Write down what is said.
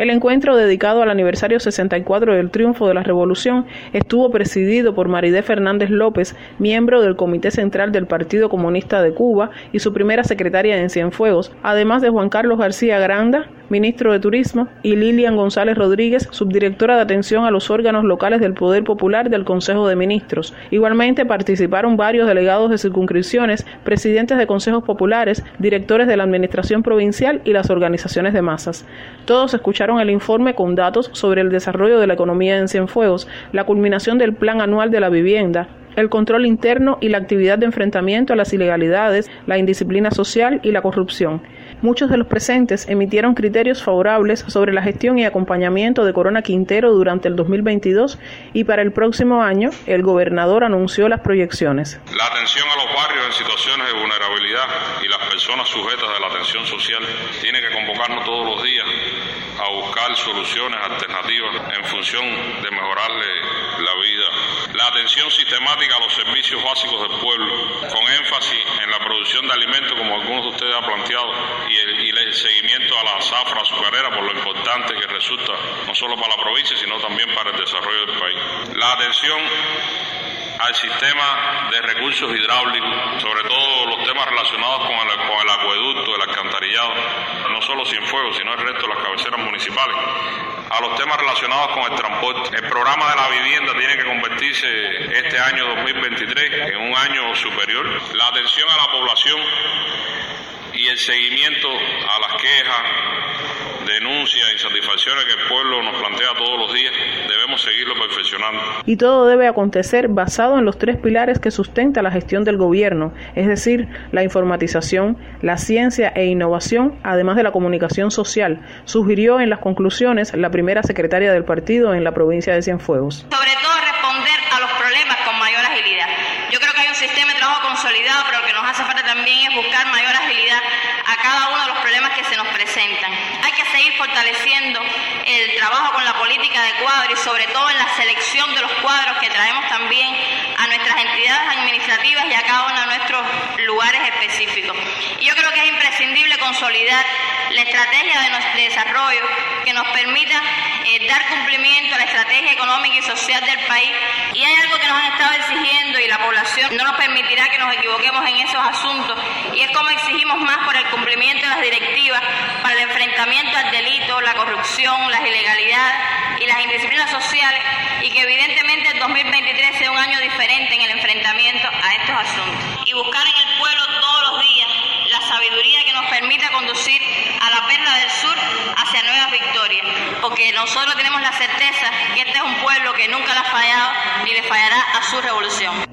El encuentro, dedicado al aniversario 64 del triunfo de la Revolución, estuvo presidido por Maridé Fernández López, miembro del Comité Central del Partido Comunista de Cuba y su primera secretaria en Cienfuegos, además de Juan Carlos García Granda, ministro de Turismo, y Lilian González Rodríguez, subdirectora de atención a los órganos locales del Poder Popular del Consejo de Ministros. Igualmente participaron varios delegados de circunscripciones, presidentes de consejos populares, directores de la administración provincial y las organizaciones de masas. Todos escucharon el informe con datos sobre el desarrollo de la economía en Cienfuegos, la culminación del Plan Anual de la Vivienda, el control interno y la actividad de enfrentamiento a las ilegalidades, la indisciplina social y la corrupción. Muchos de los presentes emitieron criterios favorables sobre la gestión y acompañamiento de Corona Quintero durante el 2022 y para el próximo año el gobernador anunció las proyecciones. La atención a los barrios en situaciones de vulnerabilidad y las personas sujetas de la atención social tiene que convocarnos todos los días a buscar soluciones alternativas en función de mejorarle la vida. La atención sistemática a los servicios básicos del pueblo, con énfasis en la producción de alimentos, como algunos de ustedes han planteado, y el seguimiento a la zafra azucarera, por lo importante que resulta no solo para la provincia, sino también para el desarrollo del país. La atención al sistema de recursos hidráulicos, sobre todo los temas relacionados con el acueducto, el alcantarillado, no solo Cienfuegos, sino el resto de las cabeceras municipales, a los temas relacionados con el transporte. El programa de la vivienda tiene que convertirse este año 2023 en un año superior. La atención a la población y el seguimiento a las quejas, denuncias, insatisfacciones que el pueblo nos plantea todos los días, debemos seguirlo perfeccionando. Y todo debe acontecer basado en los tres pilares que sustenta la gestión del gobierno, es decir, la informatización, la ciencia e innovación, además de la comunicación social, sugirió en las conclusiones la primera secretaria del partido en la provincia de Cienfuegos. Sobre todo responder a los problemas con mayor agilidad. Yo creo que hay un sistema de trabajo consolidado, pero lo que nos hace falta también es buscar mayor agilidad a cada uno de los problemas que se nos presentan. Hay que seguir fortaleciendo el trabajo con la política de cuadro y sobre todo en la selección de los cuadros que traemos también a nuestras entidades administrativas y a cada uno de nuestros lugares específicos. Y yo creo que es imprescindible consolidar la estrategia de desarrollo que nos permita dar cumplimiento a la estrategia económica y social del país. Y hay algo que nos han estado exigiendo y la población no nos permitirá que nos equivoquemos en esos asuntos, y es como exigimos más por el cumplimiento de las directivas para el enfrentamiento al delito, la corrupción, las ilegalidades y las indisciplinas sociales, y que evidentemente el 2023 sea un año diferente en el enfrentamiento a estos asuntos. Y buscar en el pueblo todos los días la sabiduría que nos permita conducir a la perla del sur hacia nuevas victorias, porque nosotros tenemos la certeza que este es un pueblo que nunca le ha fallado ni le fallará a su revolución.